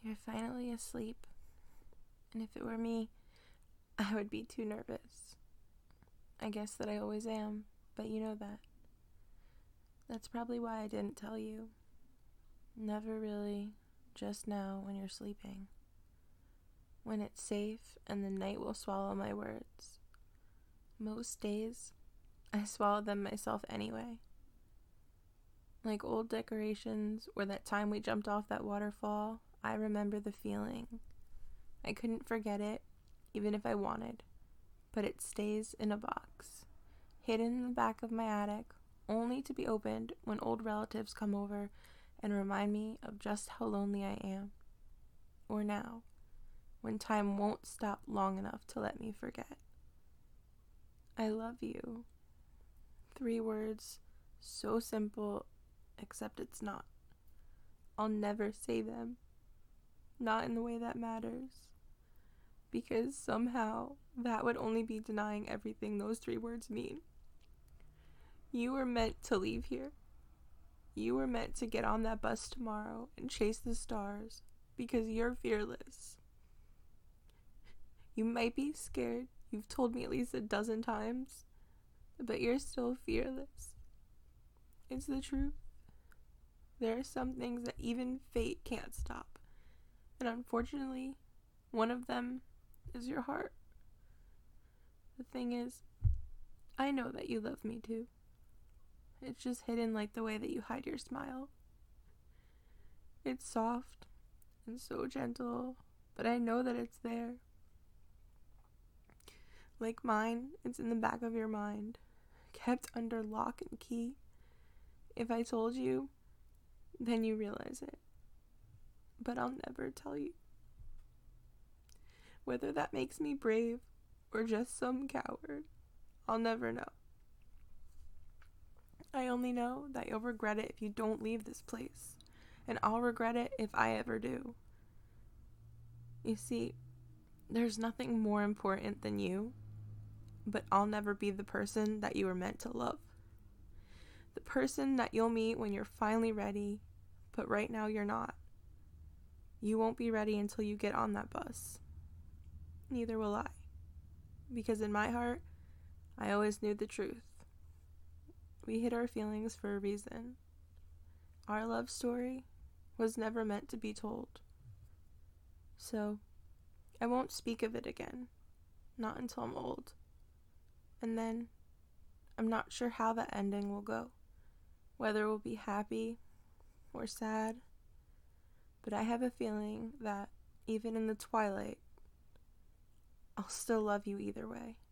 You're finally asleep. And if it were me, I would be too nervous. I guess that I always am, but you know that. That's probably why I didn't tell you. Never really, just now when you're sleeping. When it's safe and the night will swallow my words. Most days, I swallow them myself anyway. Like old decorations or that time we jumped off that waterfall, I remember the feeling. I couldn't forget it, even if I wanted, but it stays in a box, hidden in the back of my attic, only to be opened when old relatives come over and remind me of just how lonely I am. Or now, when time won't stop long enough to let me forget. I love you. 3 words, so simple, except it's not. I'll never say them. Not in the way that matters. Because somehow that would only be denying everything those 3 words mean. You were meant to leave here. You were meant to get on that bus tomorrow and chase the stars because you're fearless. You might be scared, you've told me at least a dozen times, but you're still fearless. It's the truth. There are some things that even fate can't stop, and unfortunately, one of them is your heart. The thing is, I know that you love me too. It's just hidden like the way that you hide your smile. It's soft and so gentle, but I know that it's there. Like mine, it's in the back of your mind, kept under lock and key. If I told you, then you realize it. But I'll never tell you. Whether that makes me brave or just some coward, I'll never know. I only know that you'll regret it if you don't leave this place, and I'll regret it if I ever do. You see, there's nothing more important than you, but I'll never be the person that you were meant to love. The person that you'll meet when you're finally ready, but right now you're not. You won't be ready until you get on that bus. Neither will I. Because in my heart, I always knew the truth. We hid our feelings for a reason. Our love story was never meant to be told. So, I won't speak of it again. Not until I'm old. And then, I'm not sure how the ending will go. Whether it will be happy or sad. But I have a feeling that even in the twilight, I'll still love you either way.